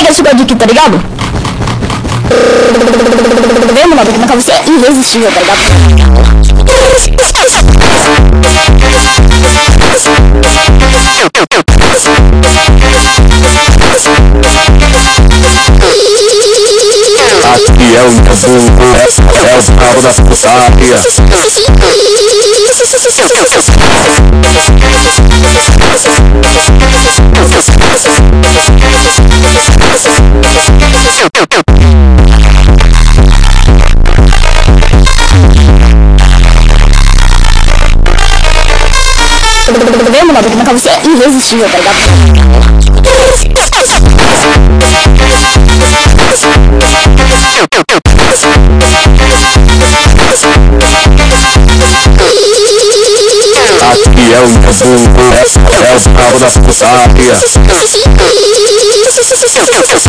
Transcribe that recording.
chegou aqui, tá ligado? Vendo, mano, como é que você é irresistível, tá ligado? Aqui é o Itambu, é o carro da putaria. Vendo, mano, como é que você é irresistível, tá ligado? Aqui é o Itambu, é o carro da putaria.